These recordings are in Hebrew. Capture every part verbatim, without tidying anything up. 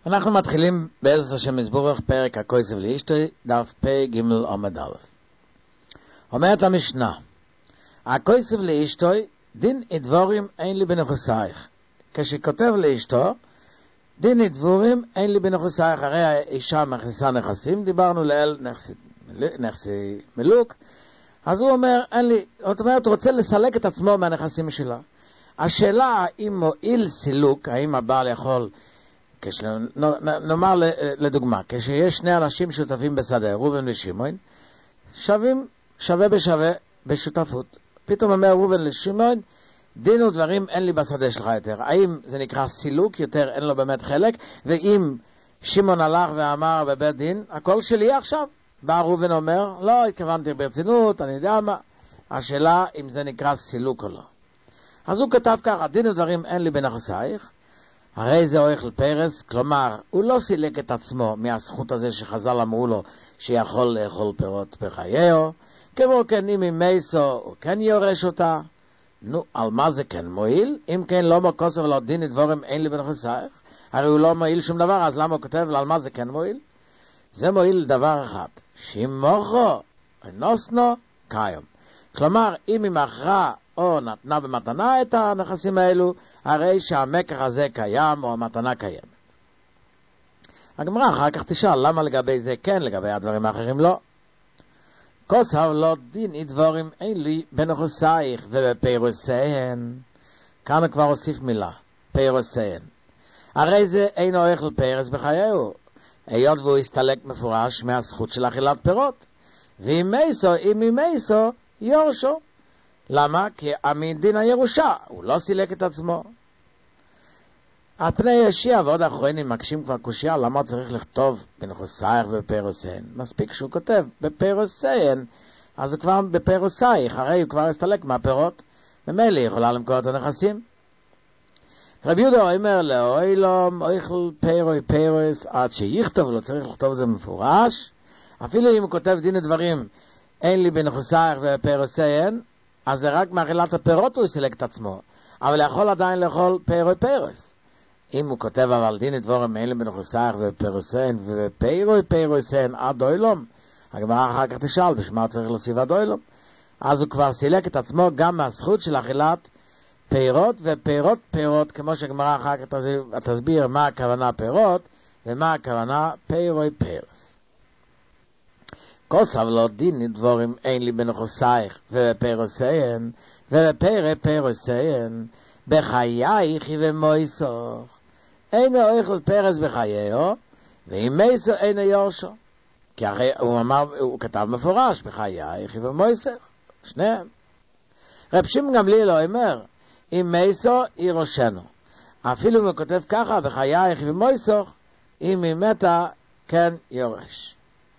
אנחנו מתחילים בעזרת השם מזבורך פרק הכויסב לאשתוי, דף פ ג' עמוד א'. אומרת המשנה, הכויסב לאשתוי, דין דבורים אין לי בנכוסייך. כשכותב לאשתו, דין דבורים אין לי בנכוסייך, הרי האישה מכניסה נכסים, דיברנו לאל נכסי, נכסי מלוק, אז הוא אומר, אין לי, זאת אומרת, הוא רוצה לסלק את עצמו מהנכסים שלה. השאלה האם מועיל סילוק, האם הבעל יכול, כש... נאמר לדוגמה, כשיש שני אנשים שותפים בשדה, ראובן ושמעון, שווים, שווה בשווה בשותפות. פתאום אומר ראובן לשמעון, דין ודברים אין לי בשדה שלך יותר. האם זה נקרא סילוק, יותר אין לו באמת חלק, ואם שמעון הלך ואמר בבית דין, הכל שלי עכשיו. בא ראובן אומר, לא, התכוונתי ברצינות, אני יודע מה. השאלה אם זה נקרא סילוק או לא. אז הוא כתב ככה, דין ודברים אין לי בנכסייך, הרי זה אוכל פרס, כלומר, הוא לא סילק את עצמו מהזכות הזה שחז"ל אמרו לו שיכול לאכול פירות בחייהו, כמו כן אם עם מייסו הוא כן יורש אותה. נו, על מה זה כן מועיל? אם כן לא מוקוסף ולא דין דבורים אין לי בנכסייך, הרי הוא לא מועיל שום דבר, אז למה הוא כותב על מה זה כן מועיל? זה מועיל דבר אחד, שימוכו נוסנו קיים. כלומר, אם היא מכרה או נתנה במתנה את הנכסים האלו, הרי שהמקח הזה קיים או המתנה קיימת. הגמרא אחר כך תשאל, למה לגבי זה כן, לגבי הדברים האחרים לא? כוסף לא דין דבורים אין לי בנכסייך ובפירוסיהן. כאן כבר הוסיף מילה, פירוסיהן. הרי זה אינו אוכל פרס בחייהו, היות והוא הסתלק מפורש מהזכות של אכילת פירות. ואם מייסו, אם ממייסו, יורשו. למה? כי מדין הירושה, הוא לא סילק את עצמו. על פני ישיע ועוד האחרונים מקשים כבר קושיה, למה צריך לכתוב בנכסייך ובפירוסיהן? מספיק שהוא כותב בפירוסיהן, אז הוא כבר בפירוסייך, הרי הוא כבר הסתלק מהפירות, ממילא יכולה למכור את הנכסים. רבי יהודה אומר לו, אוי לא, אוכל פירוי פירוס, עד שיכתוב, לא צריך לכתוב את זה מפורש, אפילו אם הוא כותב דין הדברים, אין לי בנכסייך ובפירוסיהן, אז זה רק מאכילת הפירות הוא סילק את עצמו, אבל יכול עדיין לאכול פירוי פירוס. אם הוא כותב אבל דין דבורים אין לי בנכסייך ובפירוסיהן ופירוי פירוסיהן עד אוילום, הגמרא אחר כך תשאל בשמה צריך להוסיף עד אוילום, אז הוא כבר סילק את עצמו גם מהזכות של אכילת פירות, ופירות פירות, כמו שהגמרא אחר כך תסביר מה הכוונה פירות ומה הכוונה פירוי פירוס. כוסף לא דין דבורים אין לי בנכסייך ובפירוסיהן ובפירי פירוסיהן בחייך ומויסוך. אין אוכל פרס בחייהו, ואם מייסו אין יורשו. כי הרי הוא אמר, הוא כתב מפורש, בחייך ומויסוך, שניהם. רב שמעון גמליאל לא אומר, אם מייסו ירושנו. אפילו אם הוא כותב ככה, בחייך ומויסוך, אם היא מתה, כן יורש.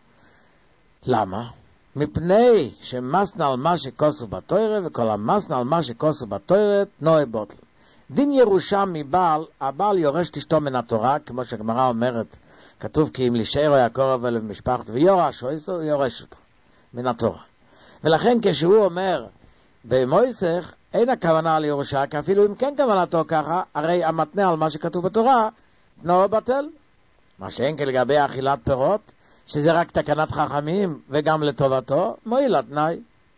למה? מפני שמסנה על מה שכוסו בתוירה, וכל המסנה על מה שכוסו בתוירה, נוי בוטל. דין ירושה מבעל, הבעל יורש תשתו מן התורה, כמו שהגמרא אומרת, כתוב כי אם לישארו יעקב אליו משפחת ויורש, הוא יורש אותו, מן התורה. ולכן כשהוא אומר, במויסך, אין הכוונה על ירושה, כי אפילו אם כן כוונתו ככה, הרי המתנה על מה שכתוב בתורה, נוי בטל. מה שאין כלגבי אכילת פירות, שזה רק תקנת חכמים וגם לטובתו, מועיל התנאי.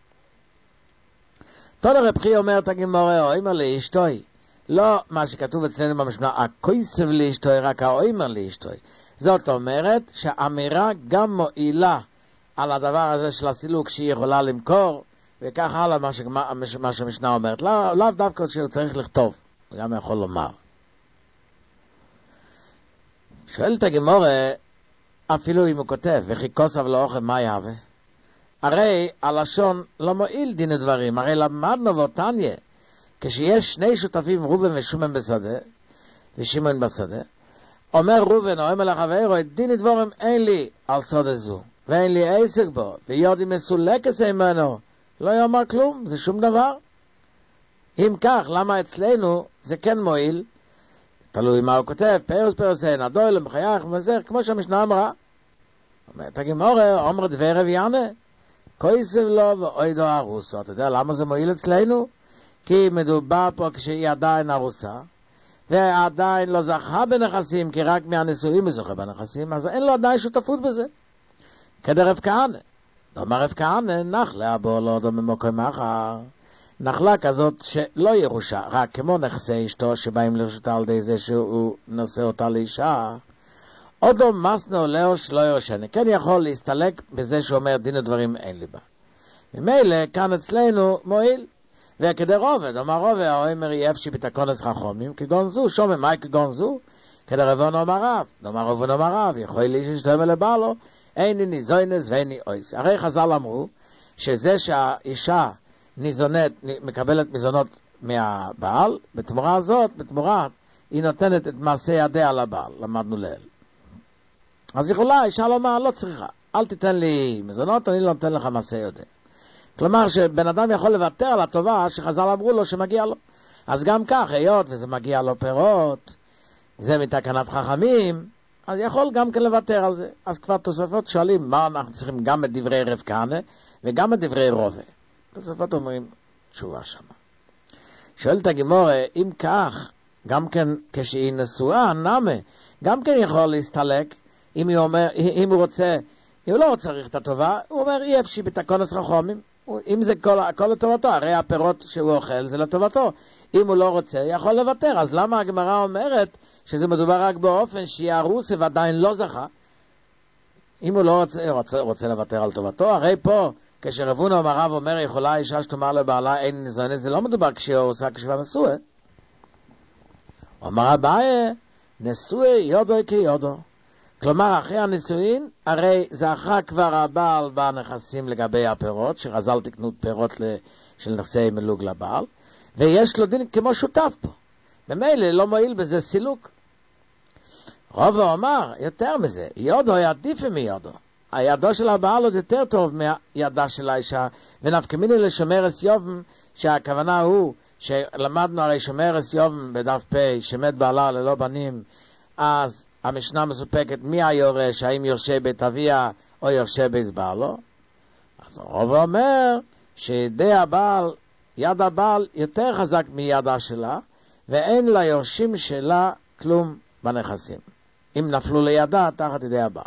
תודה רב חי אומר את הגמרא, אומר לאשתוי, לא מה שכתוב אצלנו במשנה, הכויסב לאשתוי, רק האומר לאשתוי. זאת אומרת שהאמירה גם מועילה על הדבר הזה של הסילוק שהיא יכולה למכור, וכך הלאה מה, שגמה, מה שהמשנה אומרת. לא, לא דווקא שהוא צריך לכתוב, הוא גם יכול לומר. שואלת הגמרא, אפילו אם הוא כותב, וכי כוסף לא אוכל מה יהווה? הרי הלשון לא מועיל דין הדברים, הרי למדנו ואותניה, כשיש שני שותפים, ראובן ושמעון בשדה, ושמעון בשדה, אומר ראובן, או אומר לחברו, את דין הדברים אין לי על סודה זו, ואין לי עסק בו, ויודי מסולקס ממנו, לא יאמר כלום, זה שום דבר. אם כך, למה אצלנו זה כן מועיל? תלוי מה הוא כותב, פירוס פירוסיהן, הדוילם, בחייך ומזר, כמו שהמשנה אמרה. אומרת הגמרא, אומר דבר אביאנה, כויסב לו ואוידו ארוסו. אתה יודע למה זה מועיל אצלנו? כי מדובר פה כשהיא עדיין ארוסה, ועדיין לא זכה בנכסים, כי רק מהנישואים הוא זוכה בנכסים, אז אין לו עדיין שותפות בזה. כדרב כהנא. אומר רב כהנא, נחלה בו לא דומה ממקום אחר. נחלה כזאת שלא ירושה, רק כמו נכסי אשתו שבאים לרשותה על ידי זה שהוא נושא אותה לאישה. אודו מסנו לאו שלא ירשני. כן יכול להסתלק בזה שאומר דין ודברים אין לי בה. ממילא כאן אצלנו מועיל. וכדי רובד, אומר רובד, האומר יפשי בתקונס חכומים, כגון זו, שומע, מה כגון זו? כדי רבון אומר רב, אומר רבון אומר רב, יכול לי ששתום לבא לו, איני ניזוינס ואיני אויס. הרי חז"ל אמרו, שזה שהאישה ניזונת, מקבלת מזונות מהבעל, בתמורה הזאת, בתמורה, היא נותנת את מעשה ידיה לבעל, למדנו לאל. אז יכולה, האישה לומר, לא צריכה, אל תיתן לי מזונות, אני לא נותן לך מעשה ידיה. כלומר שבן אדם יכול לוותר על הטובה שחז"ל אמרו לו שמגיע לו. אז גם כך, היות וזה מגיע לו פירות, זה מתקנת חכמים, אז יכול גם כן לוותר על זה. אז כבר תוספות שואלים מה אנחנו צריכים גם את דברי רב כהנא וגם את דברי רובה. תוספות אומרים תשובה שמה. שואלת הגמרא, אם כך, גם כן כשהיא נשואה, נמה, גם כן יכול להסתלק, אם, היא אומר, אם הוא רוצה, אם הוא לא צריך את הטובה, הוא אומר אי אפשי בתקונס חכמים. אם זה כל, כל לטובתו, הרי הפירות שהוא אוכל זה לטובתו. אם הוא לא רוצה, יכול לוותר. אז למה הגמרא אומרת שזה מדובר רק באופן שהיא ארוסה ועדיין לא זכה? אם הוא לא רוצה, רוצה, רוצה לוותר על טובתו, הרי פה, כשרבונה אומר רב אומר, יכולה האישה שתאמר לבעלה אין ניזונת, זה לא מדובר כשהיא ארוסה, כשהיא נשואה. אומר אביי, נשואה יודו כיודו. כלומר, אחרי הנישואין, הרי זכה כבר הבעל בנכסים לגבי הפירות, שחז"ל תקנו פירות של נכסי מלוג לבעל, ויש לו דין כמו שותף פה. במילא לא מועיל בזה סילוק. רובו אמר, יותר מזה, יודו עדיף מיודו. הידו של הבעל עוד יותר טוב מהידה של האישה, ונפקמיני לשומר אסיובם, שהכוונה הוא, שלמדנו הרי שומר אסיובם בדף פ' שמת בעלה ללא בנים, אז המשנה מסופקת מי היורש, האם יורשי בית אביה או יורשי בית בעלו. אז הרוב אומר שידי הבעל, יד הבעל יותר חזק מידה שלה, ואין ליורשים שלה כלום בנכסים, אם נפלו לידה תחת ידי הבעל.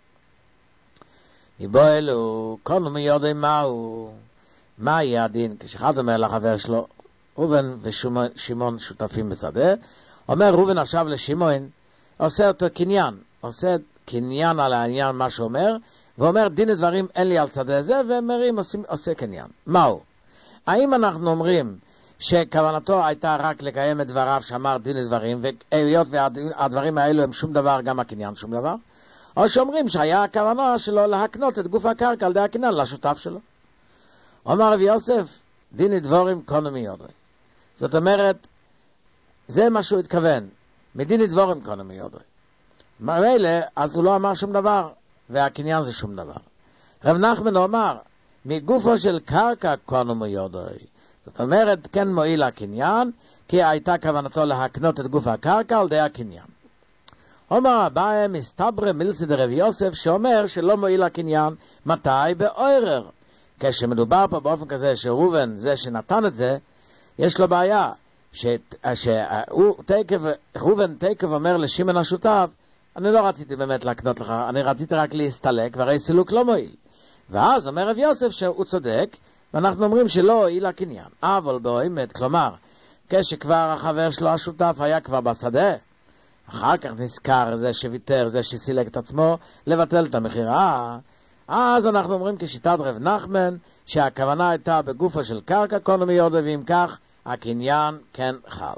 יבוא אלו, קונו מיודעים מהו, מה יהיה הדין? כשאחד אומר לחבר שלו, ראובן ושמעון שותפים בשדה, אומר ראובן עכשיו לשמעון, עושה אותו קניין, עושה קניין על העניין מה שאומר, ואומר דין דברים אין לי על צדה זה, ומרים עושים, עושה קניין. מהו? האם אנחנו אומרים שכוונתו הייתה רק לקיים את דבריו שאמר דין דברים, והיות והדברים האלו הם שום דבר, גם הקניין שום דבר? או שאומרים שהיה הכוונה שלו להקנות את גוף הקרקע על די הקניין לשותף שלו? אומר רבי יוסף, דין דברים קונו מיודעי. זאת אומרת, זה מה שהוא התכוון. מדין דבורים קונו מיודעי. מילא, אז הוא לא אמר שום דבר, והקניין זה שום דבר. רב נחמן אומר, מגופו של קרקע קונו מיודעי. זאת אומרת, כן מועיל הקניין, כי הייתה כוונתו להקנות את גוף הקרקע על די הקניין. אומר אביי, מסתברא מילסא דרב יוסף, שאומר שלא מועיל הקניין, מתי? בעורר. כשמדובר פה באופן כזה שראובן, זה שנתן את זה, יש לו בעיה. שהוא תקב, ראובן תקב אומר לשמעון השותף, אני לא רציתי באמת להקנות לך, אני רציתי רק להסתלק, והרי סילוק לא מועיל. ואז אומר רב יוסף שהוא צודק, ואנחנו אומרים שלא הועיל הקניין. אבל באמת, כלומר, כשכבר החבר שלו השותף היה כבר בשדה, אחר כך נזכר זה שוויתר, זה שסילק את עצמו, לבטל את המחירה, אז אנחנו אומרים כשיטת רב נחמן, שהכוונה הייתה בגופו של קרקע קונו מיודעי, ואם כך, הקניין כן חל.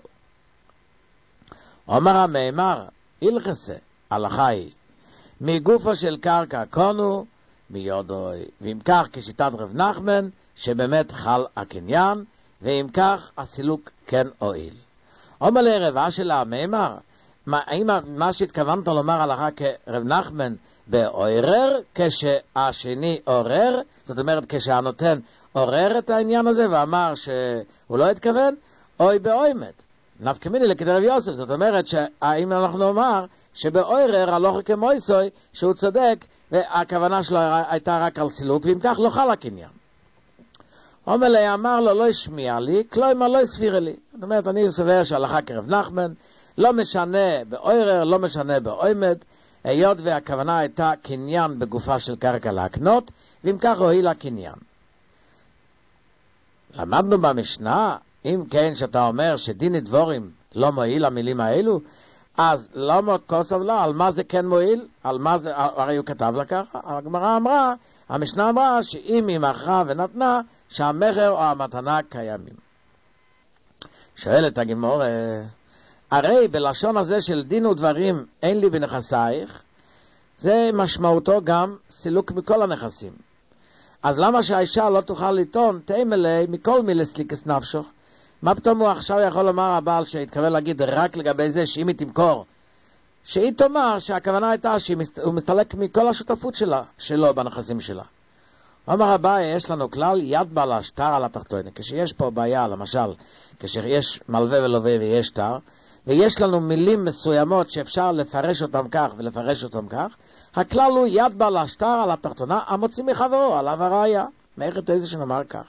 אומר המאמר, הלכסה, הלכה היא, מגופו של קרקע קונו מיודעי, ואם כך כשיטת רב נחמן, שבאמת חל הקניין, ואם כך הסילוק כן הועיל. אומר לרבה של המאמר, מה, האם מה שהתכוונת לומר הלכה כרב נחמן בעורר, כשהשני עורר, זאת אומרת כשהנותן עורר את העניין הזה ואמר שהוא לא התכוון, אוי באוימת. נפקמיני לכדרב יוסף, זאת אומרת שהאם אנחנו נאמר שבעורר הלוך כמויסוי שהוא צודק והכוונה שלו הייתה רק על סילוק, ואם כך לא חל הקניין. אומר לי, אמר לו, לא השמיע לי, כלומר לא הסביר לי. זאת אומרת, אני סובר שהלכה כרב נחמן, לא משנה באוירר, לא משנה באוימד, היות והכוונה הייתה קניין בגופה של קרקע להקנות, ואם כך הועיל הקניין. למדנו במשנה, אם כן שאתה אומר שדין דבורים לא מועיל המילים האלו, אז למה כוסף לה, על מה זה כן מועיל? על מה זה, הרי הוא כתב לה ככה. הגמרא אמרה, המשנה אמרה שאם היא מכרה ונתנה, שהמחר או המתנה קיימים. שואלת הגמרא, הרי בלשון הזה של דין ודברים אין לי בנכסייך, זה משמעותו גם סילוק מכל הנכסים. אז למה שהאישה לא תוכל לטעון תאמלי מכל מילס ליקס נפשוך? מה פתאום הוא עכשיו יכול לומר הבעל שהתכוון להגיד רק לגבי זה שאם היא תמכור, שהיא תאמר שהכוונה הייתה שהוא מסתלק מכל השותפות שלה, שלו בנכסים שלה. אומר הבא, יש לנו כלל יד בעלה שטר על התחתונה. כשיש פה בעיה, למשל, כשיש מלווה ולווה ויש שטר, ויש לנו מילים מסוימות שאפשר לפרש אותם כך ולפרש אותם כך, הכלל הוא יד בעלה שטר על התחתונה, המוציא מחברו, עליו הראיה. מאירת איזה שנאמר כך.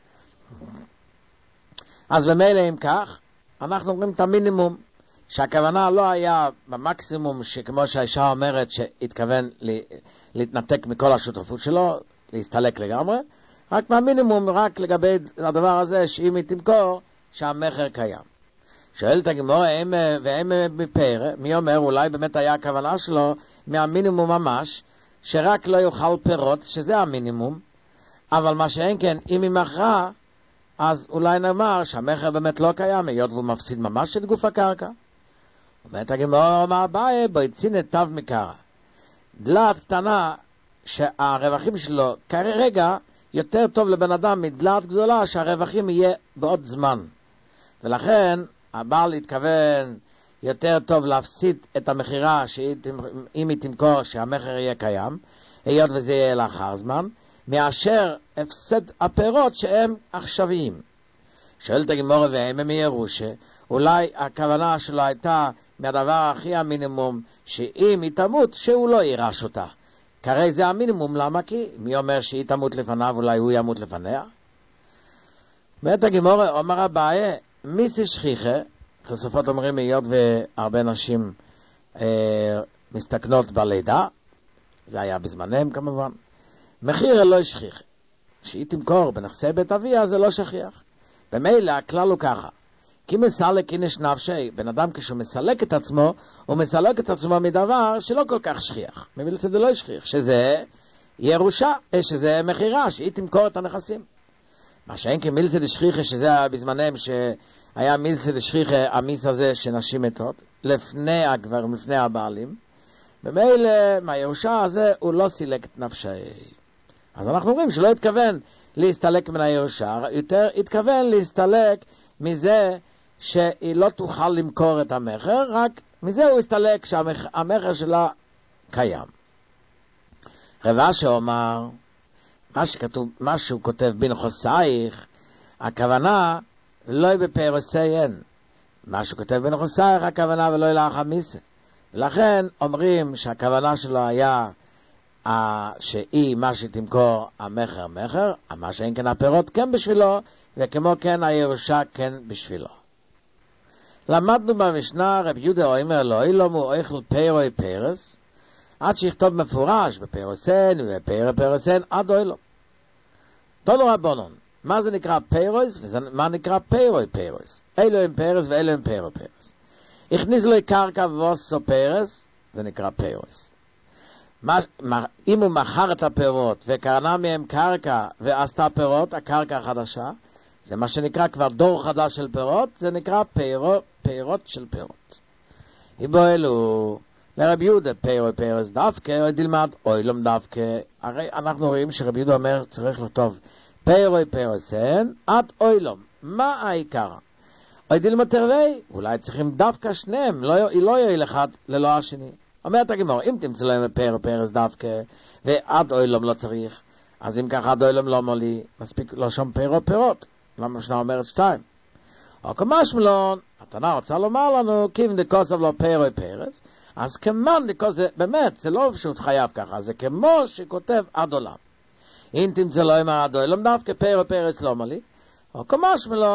אז במילא אם כך, אנחנו אומרים את המינימום, שהכוונה לא היה במקסימום, שכמו שהאישה אומרת שהתכוון להתנתק מכל השותפות שלו, להסתלק לגמרי, רק מהמינימום, רק לגבי הדבר הזה, שאם היא תמכור, שהמחר קיים. שואלת הגמרא, ואם מפר, מי אומר, אולי באמת היה הכוונה שלו מהמינימום ממש, שרק לא יאכל פירות, שזה המינימום, אבל מה שאין כן, אם היא מכרה, אז אולי נאמר שהמחר באמת לא קיים, היות והוא מפסיד ממש את גוף הקרקע. אומרת הגמרא, אומר הבא, בואי צין את תו מקרא. דלת קטנה, שהרווחים שלו כרגע יותר טוב לבן אדם מדלת גדולה, שהרווחים יהיה בעוד זמן. ולכן הבעל התכוון יותר טוב להפסיד את המחירה, שאם היא תמכור שהמחר יהיה קיים, היות וזה יהיה לאחר זמן, מאשר הפסד הפירות שהם עכשוויים. שואלת הגמרא, והם הם ירושה, אולי הכוונה שלו הייתה מהדבר הכי המינימום, שאם היא תמות, שהוא לא יירש אותה. כרי זה המינימום, למה? כי מי אומר שהיא תמות לפניו, אולי הוא ימות לפניה? ואת הגמרא, אומר אביי, מיסי שכיחה, תוספות אומרים, היות והרבה נשים אה, מסתכנות בלידה, זה היה בזמנם כמובן, מחיר לא שכיח. שהיא תמכור בנכסי בית אביה, זה לא שכיח. במילא הכלל הוא ככה, כי מסלק אינש נפשי, בן אדם כשהוא מסלק את עצמו, הוא מסלק את עצמו מדבר שלא כל כך שכיח. מביל זה לא שכיח, שזה ירושה, שזה מחירה, שהיא תמכור את הנכסים. מה שאין כמילסה דשכיחה, שזה בזמנם שהיה מילסה דשכיחה, המיס הזה שנשים מתות, לפני הגברים, לפני הבעלים, במילא מהירושה הזה הוא לא סילק את נפשי. אז אנחנו אומרים שלא התכוון להסתלק מן הירושה, יותר התכוון להסתלק מזה שהיא לא תוכל למכור את המחר, רק מזה הוא הסתלק שהמחר שלה קיים. רבא שאומר, מה שכתוב, מה שהוא כותב בנכסייך, הכוונה לא בפרסיין. מה שהוא כותב בנכסייך, הכוונה ולא לאח המיסה. ולכן אומרים שהכוונה שלו היה אה, שהיא מה שתמכור המחר מחר, מה שאין כן הפירות כן בשבילו, וכמו כן הירושה כן בשבילו. למדנו במשנה רב יהודה אומר לו, אילומו אוכל פירוי פרס, עד שיכתוב מפורש בפרוסן ובפיר פרוסן עד אילום. תנו רבונון, מה זה נקרא פירוס ומה נקרא פירוי פרס? אלו הם פרס ואלו הם פירוי פרס. הכניס לו קרקע ועושו פרס, זה נקרא פירוס. מה, מה, אם הוא מכר את הפירות וקרנה מהם קרקע ועשתה פירות, הקרקע החדשה, זה מה שנקרא כבר דור חדש של פירות, זה נקרא פירו, פירות של פירות. היבו אלו, לרב יהודה פירו פירס דווקא, או דלמד אוילום דווקא, הרי אנחנו רואים שרב יהודה אומר צריך לכתוב פירו פירסן עד אוילום. מה העיקר? או דלמד תרווי, אולי צריכים דווקא שניהם, לא, לא יועיל אחד ללא השני. אומרת הגמרא, אם תמצא להם פירו פירס דווקא, ועד אוילום לא צריך, אז אם ככה עד אוילום לא מולי, מספיק לא שם פירו פירות. למה משנה אומרת שתיים? או כמשמלון, התנא רוצה לומר לנו, כיוון דקוסב לא פירוי פרס, אז כמן דקוסב, באמת, זה לא פשוט חייב ככה, זה כמו שכותב עד עולם. אם תמצא לו אמר עד עולם דווקא פירוי פרס לא מלי, או כמשמלון,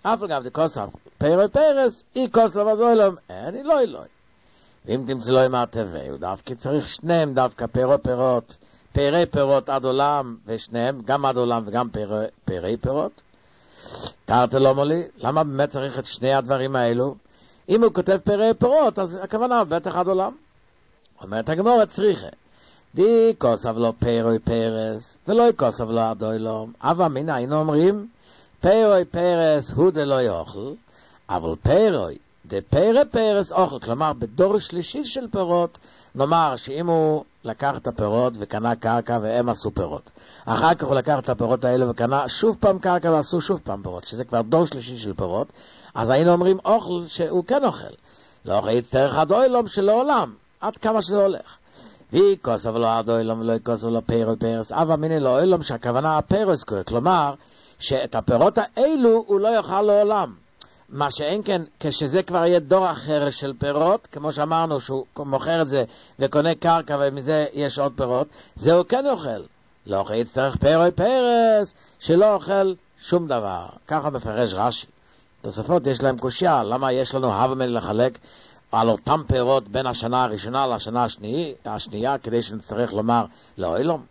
אף אגב דקוסף פירוי פרס, אי כוסף אז אוילום, אין אלוהי אלוהי. ואם תמצא לו עם הטבע, הוא דווקא צריך שניהם דווקא פירו פירות, פירי פירות עד עולם, ושניהם, גם עד עולם וגם פירי, פירי פירות. תארת לא מולי, למה באמת צריך את שני הדברים האלו? אם הוא כותב פירי פירות, אז הכוונה בטח עד עולם. אומרת הגמרא צריכה, די כוסף לו פירוי פרס, ולא כוסף לו עד עולם. אבל מן היינו אומרים, פירוי פרס הוא דלא יאכל, אבל פירוי דה פירי פרס אוכל, כלומר בדור שלישי של פירות, נאמר שאם הוא לקח את הפירות וקנה קרקע והם עשו פירות, אחר כך הוא לקח את הפירות האלה וקנה שוב פעם קרקע ועשו שוב פעם פירות, שזה כבר דור שלישי של פירות, אז היינו אומרים אוכל שהוא כן אוכל, לא אוכל יצטרך עד אוילום שלא עולם, עד כמה שזה הולך. והיא כוסף לו עד אוילום ולא כוסף לו פירוי פרס, אבל מיני לא אוילום שהכוונה הפרס, כלומר שאת הפירות האלו הוא לא יאכל לעולם. מה שאין כן, כשזה כבר יהיה דור אחר של פירות, כמו שאמרנו שהוא מוכר את זה וקונה קרקע ומזה יש עוד פירות, זה הוא כן אוכל. לא אוכל יצטרך פירוי פרס, שלא אוכל שום דבר. ככה מפרש רש"י. תוספות יש להם קושיה, למה יש לנו הווה לחלק על אותם פירות בין השנה הראשונה לשנה השנייה, השנייה כדי שנצטרך לומר לא אילום.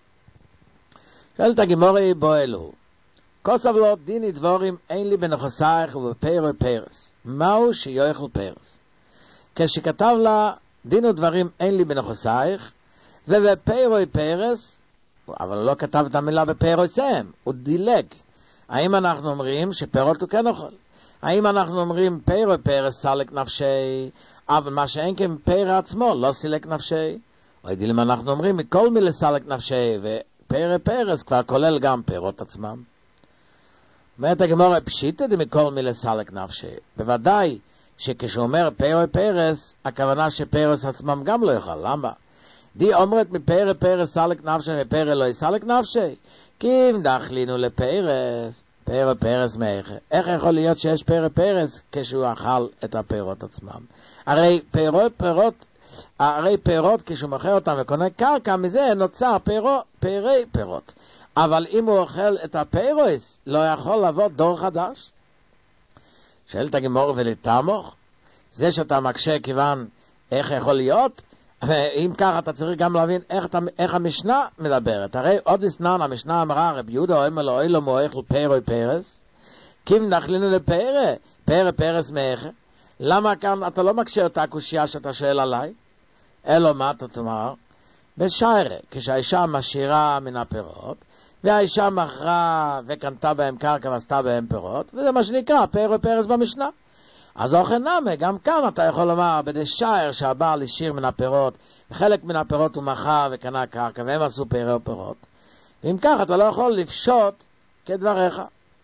שואלת הגמורי בו אלוהו. כוסף לו דיני דבורים אין לי בנכוסייך ובפירוי פרס. מהו שיוכל פרס? כשכתב לה דינו דברים אין לי בנכוסייך ובפירוי פרס, אבל הוא לא כתב את המילה בפירוי סם, הוא דילג. האם אנחנו אומרים שפירות הוא כן אוכל? האם אנחנו אומרים פירוי פרס סלק נפשי, אבל מה שאין כן פיר עצמו לא סילק נפשי? או ידילים אנחנו אומרים מכל מילה סלק נפשי, ופירוי פרס כבר כולל גם פירות עצמם. אומרת הגמרא פשיטא דמכל מילה סלק נפשי. בוודאי שכשהוא אומר פירוי פרס, הכוונה שפרס עצמם גם לא יאכל. למה? די אומרת מפירוי פרס סלק נפשי ופירוי לא יסלק נפשי. כי אם דחלינו לפרס, פירוי פרס מאיך. איך יכול להיות שיש פירוי פרס כשהוא אכל את הפירות עצמם? הרי פירות פירות, הרי פירות כשהוא מוכר אותם וקונה קרקע, מזה נוצר פירו, פירי פירות. אבל אם הוא אוכל את הפירוס, לא יכול לבוא דור חדש? שואלת הגמרא ולתמוך, זה שאתה מקשה כיוון איך יכול להיות, אם ככה אתה צריך גם להבין איך, איך המשנה מדברת. הרי עוד הסנן המשנה אמרה, רבי יהודה אומר לו, אילו מואכל פירוי פרס, כי אם נחלינו לפירה, פירה פרס מאיך? למה כאן אתה לא מקשה אותה קושיה שאתה שואל עליי? אלו מה אתה תאמר? בשיירה, כשהאישה משאירה מן הפירות, והאישה מכרה וקנתה בהם קרקע ועשתה בהם פירות, וזה מה שנקרא פירוי פרס במשנה. אז אוכל נמה, גם כאן אתה יכול לומר, בדשייר שהבעל השאיר מן הפירות, וחלק מן הפירות הוא מכר וקנה קרקע, והם עשו פירי פירות. ואם כך אתה לא יכול לפשוט כדבריך.